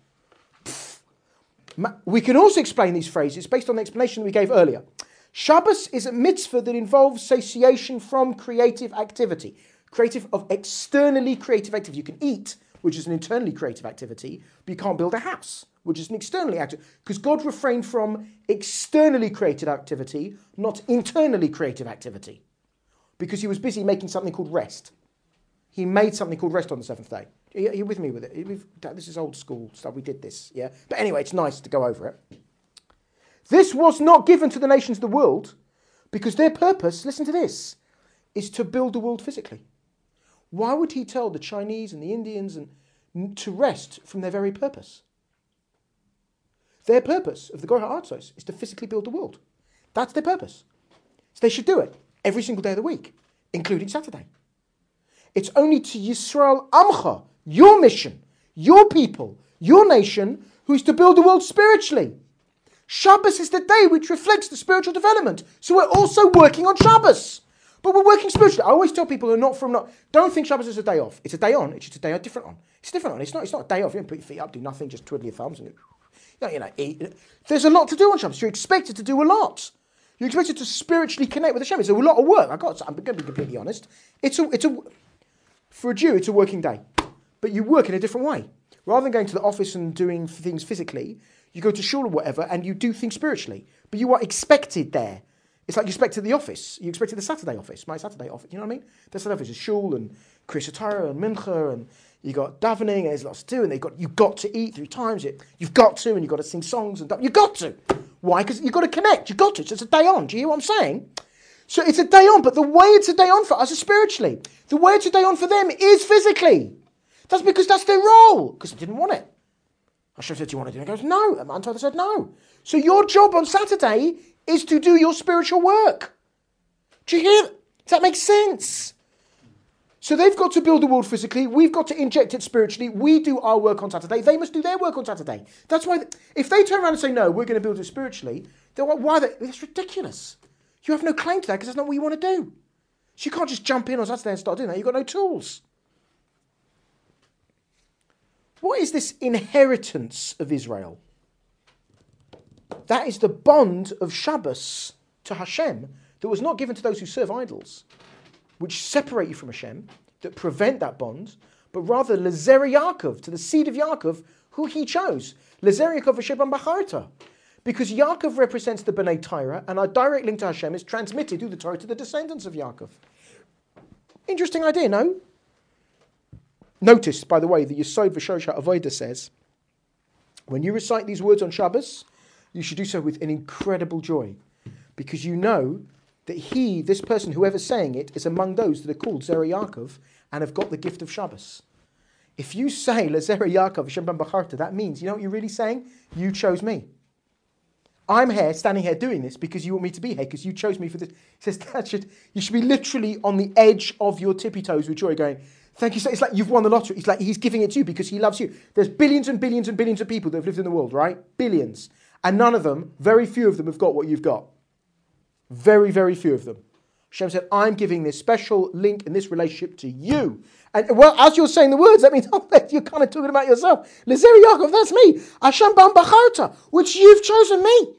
We can also explain these phrases based on the explanation we gave earlier. Shabbos is a mitzvah that involves satiation from creative activity. Externally creative activity. You can eat, which is an internally creative activity, but you can't build a house, which is an externally active. Because God refrained from externally created activity, not internally creative activity. Because he was busy making something called rest. He made something called rest on the seventh day. Are you with me with it? This is old school stuff. We did this, yeah? But anyway, it's nice to go over it. This was not given to the nations of the world because their purpose, listen to this, is to build the world physically. Why would he tell the Chinese and the Indians to rest from their very purpose? Their purpose of the Goy HaArtzos is to physically build the world. That's their purpose. So they should do it every single day of the week, including Saturday. It's only to Yisrael Amcha, your mission, your people, your nation, who is to build the world spiritually. Shabbos is the day which reflects the spiritual development. So we're also working on Shabbos. But we're working spiritually. I always tell people who are not from... don't think Shabbos is a day off. It's a day on. It's just a day different on. It's different on. It's not a day off. You don't put your feet up, do nothing, just twiddle your thumbs. And eat. There's a lot to do on Shabbos. You're expected to do a lot. You're expected to spiritually connect with Hashem. It's a lot of work. I'm going to be completely honest. For a Jew, it's a working day. But you work in a different way. Rather than going to the office and doing things physically, you go to shul or whatever and you do things spiritually. But you are expected there. It's like you expected the office. You expected the Saturday office. My Saturday office. You know what I mean? The Saturday office is shul and Kriyas Torah and Mincha, and you got davening, and there's lots to do, and you've got to eat 3 times. You've got to, and you've got to sing songs and you've got to. Why? Because you've got to connect. You've got to. So it's a day on. Do you hear what I'm saying? So it's a day on, but the way it's a day on for us is spiritually. The way it's a day on for them is physically. That's because that's their role. Because they didn't want it. Hashem said, do you want to do it? He goes, no. And Antara said, no. So your job on Saturday is to do your spiritual work. Do you hear? Does that make sense? So they've got to build the world physically. We've got to inject it spiritually. We do our work on Saturday. They must do their work on Saturday. That's why, if they turn around and say, no, we're going to build it spiritually, they're like, why? It's ridiculous. You have no claim to that because that's not what you want to do. So you can't just jump in on Saturday and start doing that. You've got no tools. What is this inheritance of Israel? That is the bond of Shabbos to Hashem that was not given to those who serve idols, which separate you from Hashem, that prevent that bond, but rather Lezerah Yaakov, to the seed of Yaakov, who he chose. Lezerah Yaakov v'shebam b'charta. Because Yaakov represents the Bnei Torah, and our direct link to Hashem is transmitted through the Torah to the descendants of Yaakov. Interesting idea, no? Notice, by the way, that Yesod V'Shorish HaAvodah says, when you recite these words on Shabbos, you should do so with an incredible joy, because you know that this person, whoever's saying it, is among those that are called Zerah Yaakov and have got the gift of Shabbos. If you say LeZerah Yaakov Hashem ben Bacharta, that means, you know what you're really saying? You chose me. I'm here, standing here doing this because you want me to be here, because you chose me for this. He says you should be literally on the edge of your tippy toes with joy, going, thank you. So it's like you've won the lottery. It's like he's giving it to you because he loves you. There's billions and billions and billions of people that have lived in the world, right? Billions. And none of them, very few of them have got what you've got. Very, very few of them. Hashem said, I'm giving this special link in this relationship to you. And well, as you're saying the words, that means you're kind of talking about yourself. LeZerah Yaakov, that's me. Hashem ben Bacharta, which you've chosen me.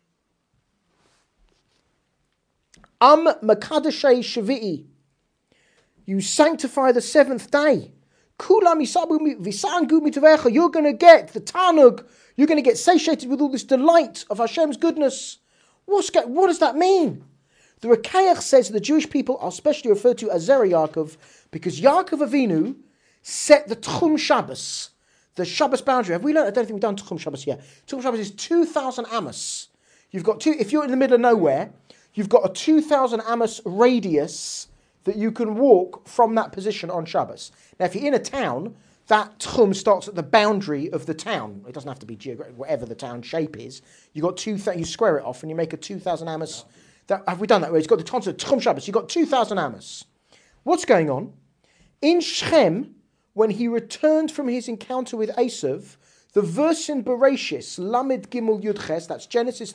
Makadashei Shavi'i. You sanctify the seventh day. Kulam isabu v'sangu mitavecha. You're going to get the tanug. You're going to get satiated with all this delight of Hashem's goodness. What does that mean? The Rekayach says the Jewish people are specially referred to as Zerah Yaakov because Yaakov Avinu set the Tchum Shabbos, the Shabbos boundary. Have we learned? I don't think we've done Tchum Shabbos yet. Tchum Shabbos is 2,000 amos. You've got if you're in the middle of nowhere, you've got a 2,000 amos radius that you can walk from that position on Shabbos. Now, if you're in a town, that Tchum starts at the boundary of the town. It doesn't have to be geographic, whatever the town shape is. You square it off and you make a 2,000 amos. Have we done that? Where it's got the concept of Tchum Shabbos. You've got 2,000 amos. What's going on? In Shechem, when he returned from his encounter with Esav, the verse in Bereshis, Lamed Gimel Yudches, that's Genesis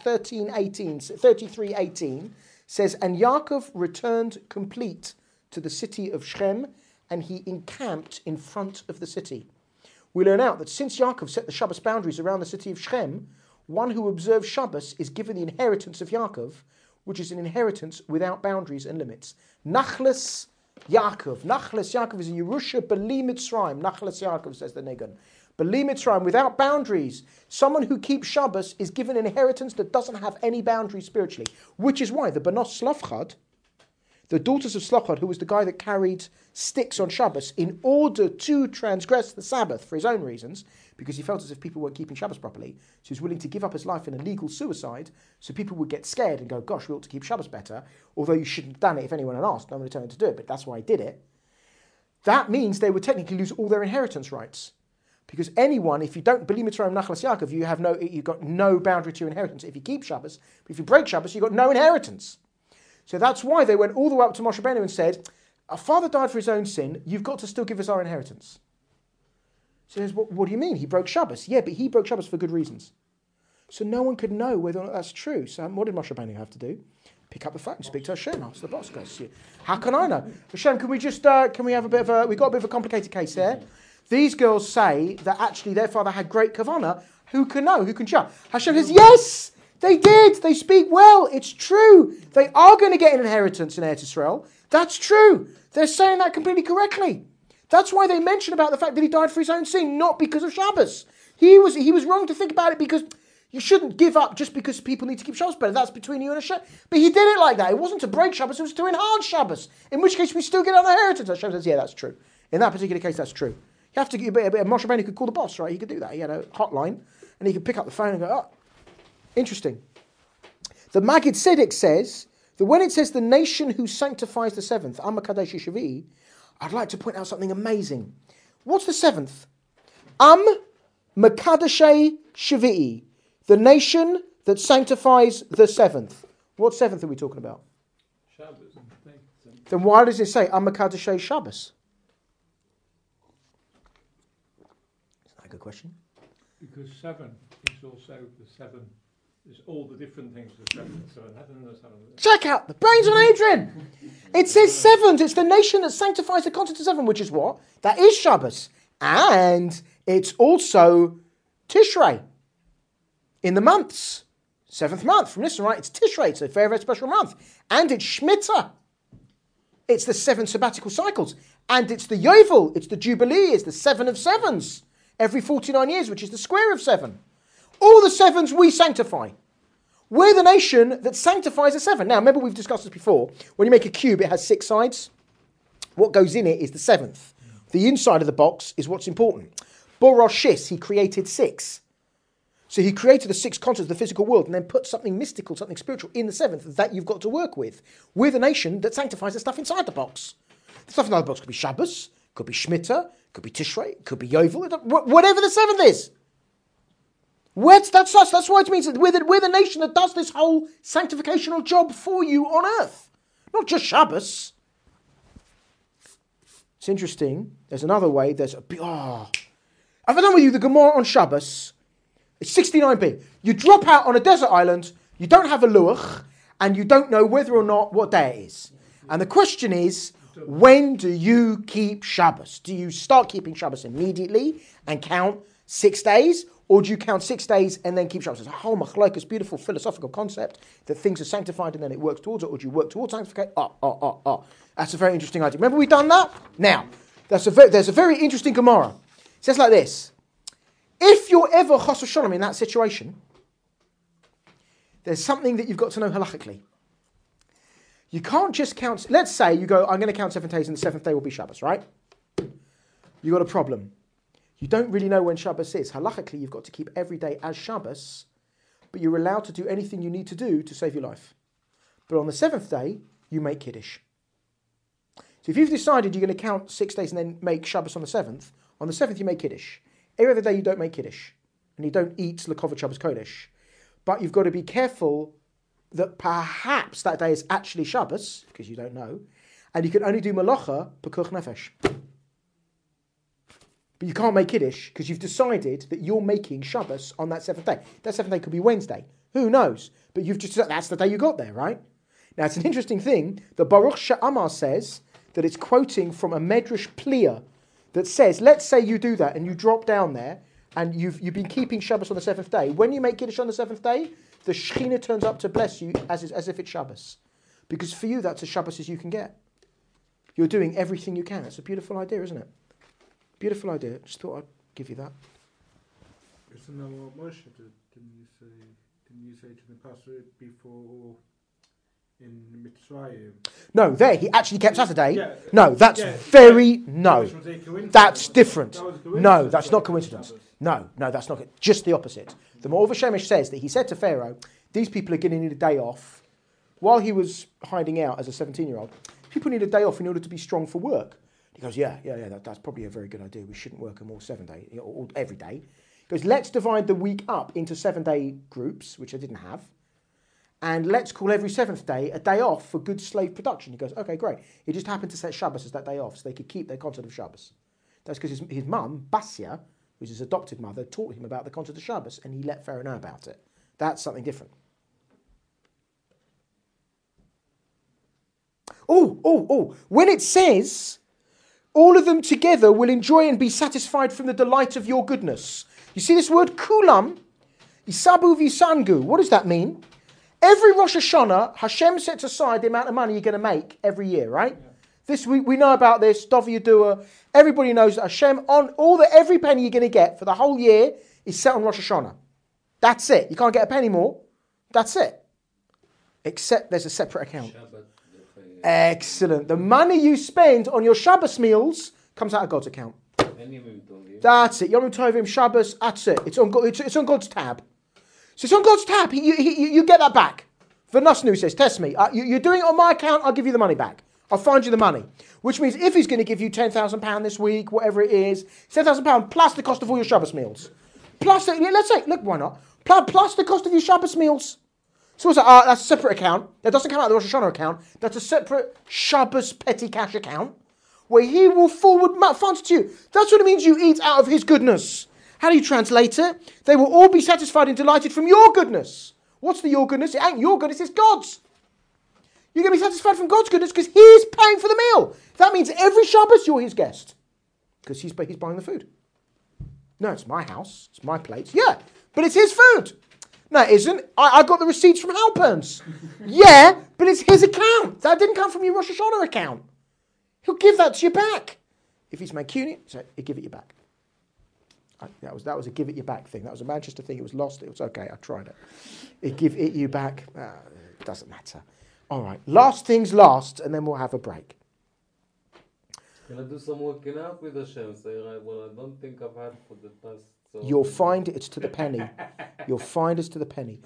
33:18, says, and Yaakov returned complete to the city of Shechem, and he encamped in front of the city. We learn out that since Yaakov set the Shabbos boundaries around the city of Shechem, one who observes Shabbos is given the inheritance of Yaakov, which is an inheritance without boundaries and limits. Nachlas Yaakov. Nachlas Yaakov is a Yerusha B'li Mitzrayim. Nachlas Yaakov, says the Negan. B'li Mitzrayim, without boundaries. Someone who keeps Shabbos is given an inheritance that doesn't have any boundaries spiritually. Which is why the Banos Slavchad, the daughters of Slavchad, who was the guy that carried sticks on Shabbos in order to transgress the Sabbath for his own reasons, because he felt as if people weren't keeping Shabbos properly, so he was willing to give up his life in a legal suicide, so people would get scared and go, gosh, we ought to keep Shabbos better, although you shouldn't have done it if anyone had asked. No one would tell him to do it, but that's why he did it. That means they would technically lose all their inheritance rights. Because anyone, if you don't believe Mitzrayim Nachlas Yaakov, you've got no boundary to your inheritance if you keep Shabbos. But if you break Shabbos, you've got no inheritance. So that's why they went all the way up to Moshe Rabbeinu and said, our father died for his own sin, you've got to still give us our inheritance. So he says, what do you mean? He broke Shabbos. Yeah, but he broke Shabbos for good reasons. So no one could know whether or not that's true. So what did Moshe Rabbeinu have to do? Pick up the phone, speak to Hashem, ask the boss guys. How can I know? Hashem, can we have a bit of we've got a bit of a complicated case here. These girls say that actually their father had great kavanah. Who can know? Who can judge? Hashem says, yes, they did. They speak well. It's true. They are going to get an inheritance in Eretz Yisrael. That's true. They're saying that completely correctly. That's why they mention about the fact that he died for his own sin, not because of Shabbos. He was wrong to think about it because you shouldn't give up just because people need to keep Shabbos better. That's between you and Hashem. But he did it like that. It wasn't to break Shabbos, it was to enhance Shabbos. In which case we still get our inheritance. Hashem says, yeah, that's true. In that particular case, that's true. You have to get Moshe Rabbeinu could call the boss, right? He could do that. He had a hotline and he could pick up the phone and go, oh, interesting. The Maggid Tzedek says that when it says the nation who sanctifies the seventh, Am Kadesh Shavi'i, I'd like to point out something amazing. What's the seventh? Am Makadashei Shavi'i, the nation that sanctifies the seventh. What seventh are we talking about? Shabbos. Then why does it say Am Makadashei Shabbos? Is that a good question? Because 7 is also the 7. There's all the different things of 7. So heaven knows how to. Check out the brains on Adrian. It says seventh. It's the nation that sanctifies the concept of 7, which is what? That is Shabbos. And it's also Tishrei. In the months. 7th month from Nisan, right? It's Tishrei. It's a very, very special month. And it's Shemitah. It's the 7 sabbatical cycles. And it's the Yovel. It's the Jubilee. It's the 7 of 7s. Every 49 years, which is the square of 7. All the 7s we sanctify. We're the nation that sanctifies a 7. Now, remember we've discussed this before. When you make a cube, it has 6 sides. What goes in it is the seventh. The inside of the box is what's important. Boroshis, he created 6. So he created the 6 concepts of the physical world and then put something mystical, something spiritual in the 7th that you've got to work with. We're the nation that sanctifies the stuff inside the box. The stuff inside the box could be Shabbos, could be Shemitah, could be Tishrei, could be Yovel, whatever the 7th is. That's us. That's why it means that we're the nation that does this whole sanctificational job for you on earth. Not just Shabbos. It's interesting. There's another way. Have I done with you the Gemara on Shabbos? It's 69b. You drop out on a desert island, you don't have a luach, and you don't know whether or not what day it is. And the question is, when do you keep Shabbos? Do you start keeping Shabbos immediately and count 6 days? Or do you count 6 days and then keep Shabbos? It's a whole machlokes, beautiful philosophical concept that things are sanctified and then it works towards it. Or do you work towards sanctification? That's a very interesting idea. Remember we've done that? Now, there's a very interesting Gemara. It says like this. If you're ever chas v'sholom in that situation, there's something that you've got to know halachically. You can't just count. Let's say you go, I'm going to count 7 days and the 7th day will be Shabbos, right? You've got a problem. You don't really know when Shabbos is. Halachically, you've got to keep every day as Shabbos, but you're allowed to do anything you need to do to save your life. But on the 7th day, you make Kiddush. So if you've decided you're going to count 6 days and then make Shabbos on the 7th you make Kiddush. Every other day you don't make Kiddush. And you don't eat L'kovot Shabbos Kodesh. But you've got to be careful that perhaps that day is actually Shabbos, because you don't know, and you can only do Malacha Pekuch Nefesh. But you can't make Kiddush because you've decided that you're making Shabbos on that 7th day. That 7th day could be Wednesday. Who knows? But that's the day you got there, right? Now, it's an interesting thing. The Baruch She'amar says that it's quoting from a Medrash Pliya that says, let's say you do that and you drop down there and you've been keeping Shabbos on the 7th day. When you make Kiddush on the 7th day, the Shekhinah turns up to bless you as if it's Shabbos. Because for you, that's as Shabbos as you can get. You're doing everything you can. It's a beautiful idea, isn't it? Beautiful idea. Just thought I'd give you that. Isn't that what Moshe did? Didn't you say to the pastor before in Mitzrayim? No, he actually kept Saturday. Yeah. No, that's That's different. No, that's not coincidence. No, that's not. Just the opposite. The Me'or Shemesh says that he said to Pharaoh, these people are going to need a day off. While he was hiding out as a 17-year-old, people need a day off in order to be strong for work. He goes, yeah, that's probably a very good idea. We shouldn't work them all 7 days, or every day. He goes, let's divide the week up into 7-day groups, which I didn't have, and let's call every 7th day a day off for good slave production. He goes, okay, great. He just happened to set Shabbos as that day off so they could keep their concept of Shabbos. That's because his mum, Basia, who's his adopted mother, taught him about the concept of Shabbos, and he let Pharaoh know about it. That's something different. When it says, all of them together will enjoy and be satisfied from the delight of your goodness. You see this word, kulam, isabu visangu. What does that mean? Every Rosh Hashanah, Hashem sets aside the amount of money you're going to make every year, right? Yeah. This we know about this, Dovi Yadua. Everybody knows that Hashem, on every penny you're going to get for the whole year is set on Rosh Hashanah. That's it. You can't get a penny more. That's it. Except there's a separate account. Excellent. The money you spend on your Shabbos meals comes out of God's account. That's it. Yom Tovim, Shabbos, that's it. It's on God's tab. So it's on God's tab. You get that back. V'nasnu says, test me. You're doing it on my account, I'll give you the money back. I'll find you the money. Which means if he's going to give you £10,000 this week, whatever it is, £10,000 plus the cost of all your Shabbos meals. Let's say, look, why not? Plus the cost of your Shabbos meals. So that's a separate account. That doesn't come out of the Rosh Hashanah account. That's a separate Shabbos petty cash account where he will forward funds to you. That's what it means you eat out of his goodness. How do you translate it? They will all be satisfied and delighted from your goodness. What's your goodness? It ain't your goodness, it's God's. You're going to be satisfied from God's goodness because he's paying for the meal. That means every Shabbos you're his guest because he's buying the food. No, it's my house. It's my plate. Yeah, but it's his food. No, it isn't. I got the receipts from Halperns. Yeah, but it's his account. That didn't come from your Rosh Hashanah account. He'll give that to you back. If he's mankunian, so he'll give it you back. That was a give it you back thing. That was a Manchester thing. It was lost. It was okay. I tried it. It give it you back. It doesn't matter. All right. Last things last, and then we'll have a break. Can I do some working out with Hashem? Say, right, well, I don't think I've had for the past... So You'll find it's to the penny. You'll find it's to the penny.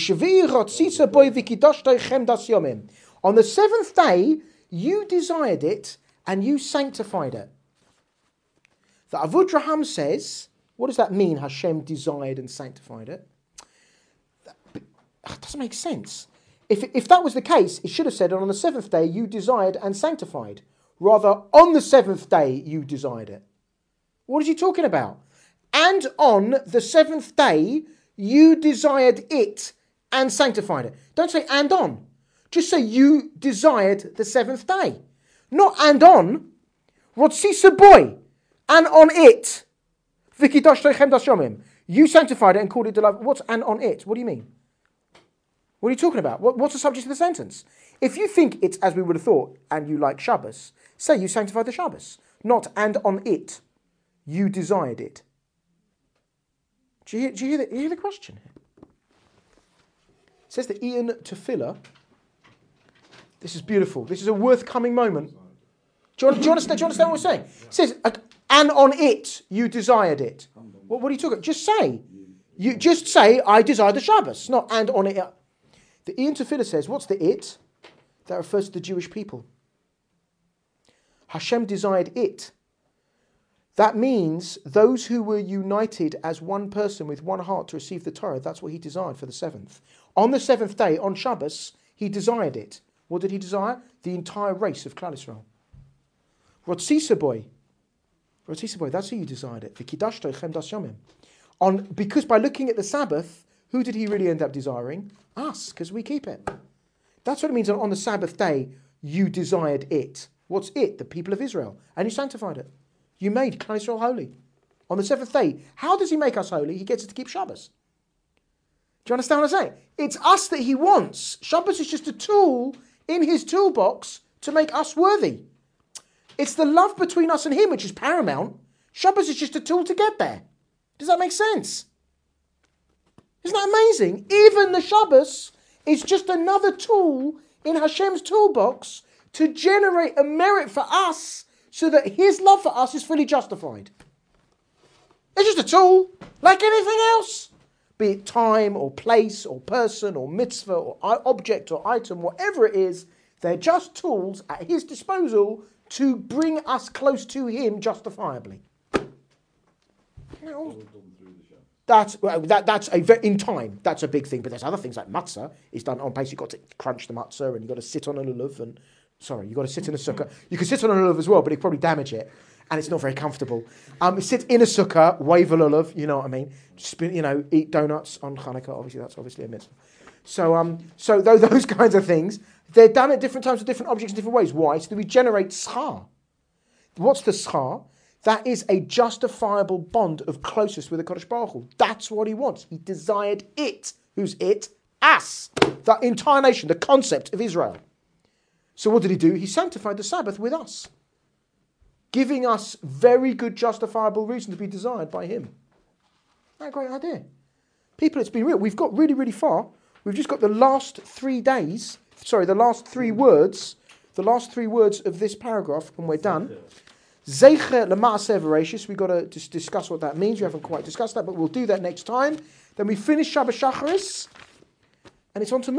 On the seventh day, you desired it and you sanctified it. The Avudraham says, what does that mean, Hashem desired and sanctified it? That doesn't make sense. If that was the case, it should have said, on the seventh day you desired and sanctified. Rather, on the seventh day you desired it. What is he talking about? And on the seventh day you desired it and sanctified it. Don't say and on. Just say you desired the seventh day. Not and on. Rotzisa boy. And on it. You sanctified it and called it delight. What's and on it? What do you mean? What are you talking about? What's the subject of the sentence? If you think it's as we would have thought and you like Shabbos, say you sanctified the Shabbos. Not and on it. You desired it. Do you hear the question here? It says that Ian Tefillah. This is beautiful. This is a worth coming moment. Do you understand what we're saying? It says, and on it you desired it. What are you talking about? Just say. You just say, I desire the Shabbos. Not and on it. The Ian Tefillah says, what's the it? That refers to the Jewish people. Hashem desired it. That means those who were united as one person with one heart to receive the Torah, that's what he desired for the seventh. On the seventh day, on Shabbos, he desired it. What did he desire? The entire race of Klal Yisrael. Rotzisa boy, that's who you desired it. V'kidashto chem das yomim. Because by looking at the Sabbath, who did he really end up desiring? Us, because we keep it. That's what it means on the Sabbath day, you desired it. What's it? The people of Israel. And you sanctified it. You made Klal Yisrael holy. On the seventh day, how does he make us holy? He gets us to keep Shabbos. Do you understand what I'm saying? It's us that he wants. Shabbos is just a tool in his toolbox to make us worthy. It's the love between us and him which is paramount. Shabbos is just a tool to get there. Does that make sense? Isn't that amazing? Even the Shabbos is just another tool in Hashem's toolbox to generate a merit for us so that his love for us is fully justified. It's just a tool, like anything else. Be it time or place or person or mitzvah or object or item, whatever it is, they're just tools at his disposal to bring us close to him justifiably. Now, that's in time. That's a big thing. But there's other things like matzah is done on pace. You've got to crunch the matzah and you've got to sit on a lulav you've got to sit in a sukkah. You can sit on a lulav as well, but it'd probably damage it. And it's not very comfortable. Sit in a sukkah, wave a lulav, you know what I mean? Eat donuts on Hanukkah. Obviously, that's obviously a mitzvah. So those kinds of things, they're done at different times with different objects in different ways. Why? So that we generate schar. What's the schar? That is a justifiable bond of closeness with the Kodesh Baruch Hu. That's what he wants. He desired it. Who's it? Us. The entire nation, the concept of Israel. So what did he do? He sanctified the Sabbath with us, giving us very good justifiable reason to be desired by him. Isn't that a great idea? People, it's been real. We've got really, really far. We've just got the last 3 words of this paragraph, and we're done. Zeicher l'ma'aseh v'reishis. We've got to just discuss what that means. We haven't quite discussed that, but we'll do that next time. Then we finish Shabbos Shacharis, and it's on to